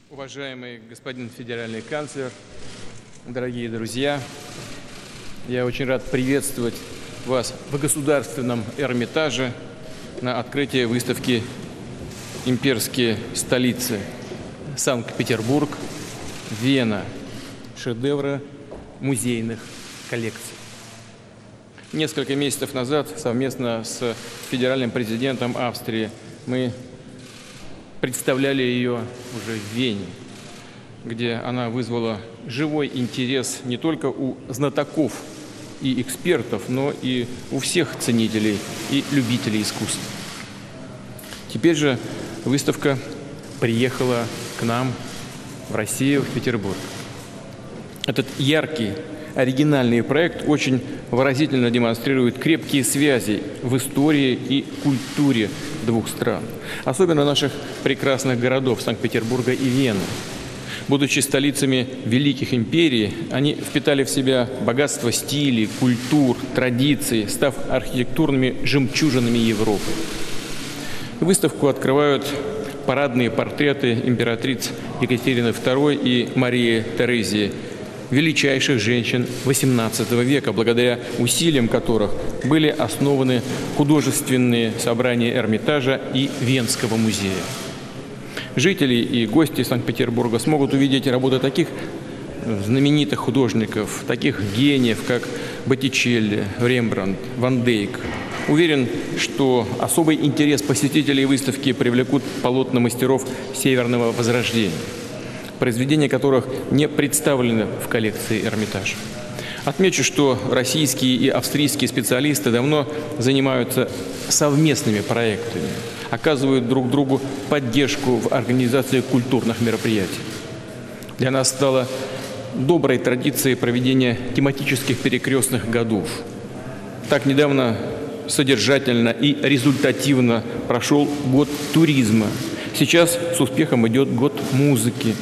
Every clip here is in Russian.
Уважаемый господин федеральный канцлер, дорогие друзья, я очень рад приветствовать вас в Государственном Эрмитаже на открытии выставки «Имперские столицы» Санкт-Петербург, Вена, шедевры музейных коллекций. Несколько месяцев назад совместно с федеральным президентом Австрии мы представляли ее уже в Вене, где она вызвала живой интерес не только у знатоков и экспертов, но и у всех ценителей и любителей искусства. Теперь же выставка приехала к нам в Россию, в Петербург. Этот яркий, оригинальный проект очень выразительно демонстрирует крепкие связи в истории и культуре двух стран, особенно наших прекрасных городов Санкт-Петербурга и Вены. Будучи столицами великих империй, они впитали в себя богатство стилей, культур, традиций, став архитектурными жемчужинами Европы. Выставку открывают парадные портреты императриц Екатерины II и Марии Терезии, величайших женщин XVIII века, благодаря усилиям которых были основаны художественные собрания Эрмитажа и Венского музея. Жители и гости Санкт-Петербурга смогут увидеть работы таких знаменитых художников, таких гениев, как Боттичелли, Рембрандт, Ван Дейк. Уверен, что особый интерес посетителей выставки привлекут полотна мастеров Северного Возрождения, произведения которых не представлены в коллекции Эрмитажа. Отмечу, что российские и австрийские специалисты давно занимаются совместными проектами, оказывают друг другу поддержку в организации культурных мероприятий. Для нас стало доброй традицией проведения тематических перекрестных годов. Так недавно содержательно и результативно прошел год туризма. Сейчас с успехом идет год музыки,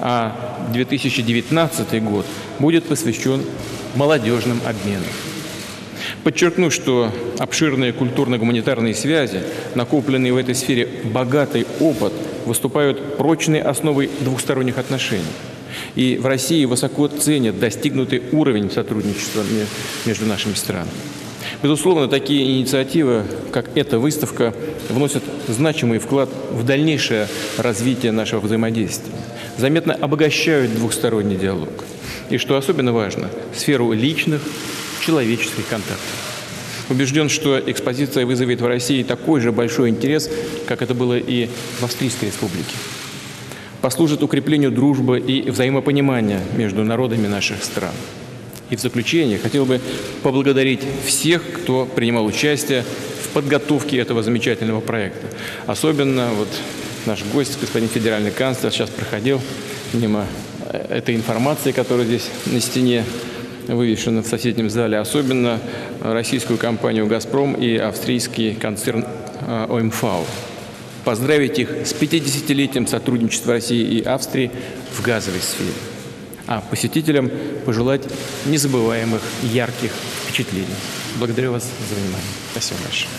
а 2019 год будет посвящен молодежным обменам. Подчеркну, что обширные культурно-гуманитарные связи, накопленные в этой сфере богатый опыт, выступают прочной основой двухсторонних отношений. И в России высоко ценят достигнутый уровень сотрудничества между нашими странами. Безусловно, такие инициативы, как эта выставка, вносят значимый вклад в дальнейшее развитие нашего взаимодействия, заметно обогащают двухсторонний диалог. И, что особенно важно, сферу личных, человеческих контактов. Убежден, что экспозиция вызовет в России такой же большой интерес, как это было и в Австрийской республике. Послужит укреплению дружбы и взаимопонимания между народами наших стран. И в заключение хотел бы поблагодарить всех, кто принимал участие в подготовке этого замечательного проекта. Особенно наш гость, господин федеральный канцлер, сейчас проходил мимо этой информации, которая здесь на стене вывешена в соседнем зале. Особенно российскую компанию «Газпром» и австрийский концерн ОМВ. Поздравить их с 50-летием сотрудничества России и Австрии в газовой сфере. А посетителям пожелать незабываемых, ярких впечатлений. Благодарю вас за внимание. Спасибо большое.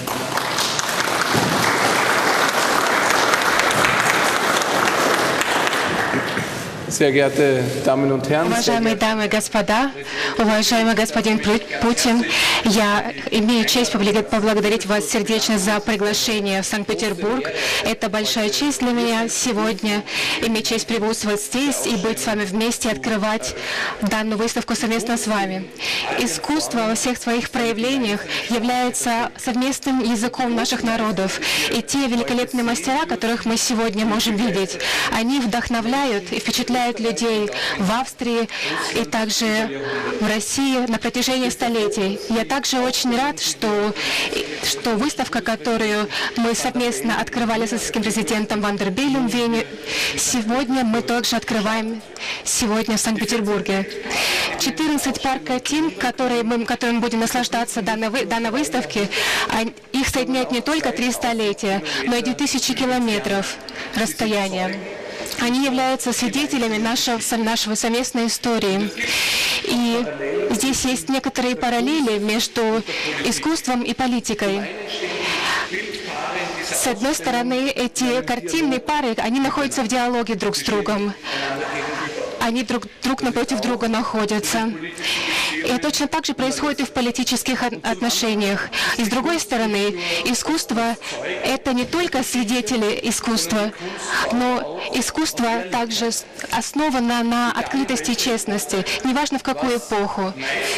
Уважаемые дамы и господа, уважаемый господин Путин, я имею честь поблагодарить вас сердечно за приглашение в Санкт-Петербург. Это большая честь для меня сегодня иметь честь присутствовать здесь и быть с вами вместе, открывать данную выставку совместно с вами. Искусство во всех своих проявлениях является совместным языком наших народов. И те великолепные мастера, которых мы сегодня можем видеть, они вдохновляют и впечатляют людей в Австрии и также в России на протяжении столетий. Я также очень рад, что выставка, которую мы совместно открывали с австрийским президентом Вандербейлем в Вене, сегодня мы также открываем сегодня в Санкт-Петербурге. 14 пар картин, которыми мы будем наслаждаться данной выставки, их соединяет не только 3 столетия, но и 2000 километров расстояния. Они являются свидетелями нашего совместной истории. И здесь есть некоторые параллели между искусством и политикой. С одной стороны, эти картинные пары, они находятся в диалоге друг с другом. Они друг напротив друга находятся. И точно так же происходит и в политических отношениях. И с другой стороны, искусство — это не только свидетели искусства, но искусство также основано на открытости и честности, неважно в какую эпоху.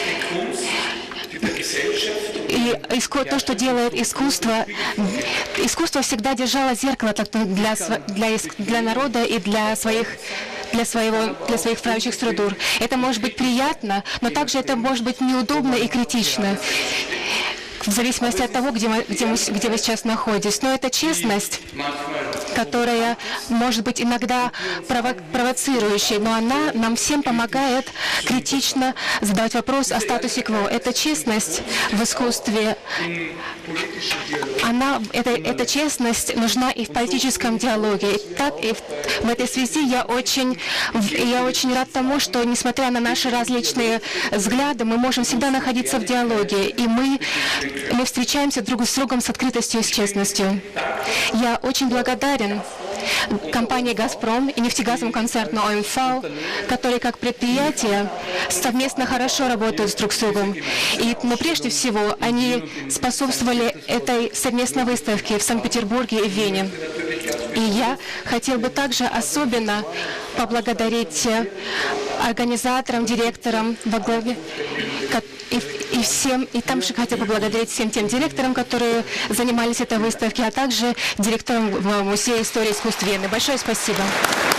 И то, что делает искусство, искусство всегда держало зеркало для народа и для своих правящих структур. Это может быть приятно, но также это может быть неудобно и критично, в зависимости от того, где вы сейчас находитесь. Но это честность, которая может быть иногда провоцирующей, но она нам всем помогает критично задавать вопрос о статусе кво. Эта честность в искусстве, эта честность нужна и в политическом диалоге. И в этой связи я очень рад тому, что, несмотря на наши различные взгляды, мы можем всегда находиться в диалоге, и мы встречаемся друг с другом с открытостью и с честностью. Я очень благодарен компании «Газпром» и нефтегазовому концерну ОМФАО, которые как предприятия совместно хорошо работают друг с другом. Но прежде всего они способствовали этой совместной выставке в Санкт-Петербурге и в Вене. И я хотел бы также особенно поблагодарить организаторам, директорам во главе и там же хотел поблагодарить всем тем директорам, которые занимались этой выставкой, а также директорам Музея истории искусств Вены. Большое спасибо.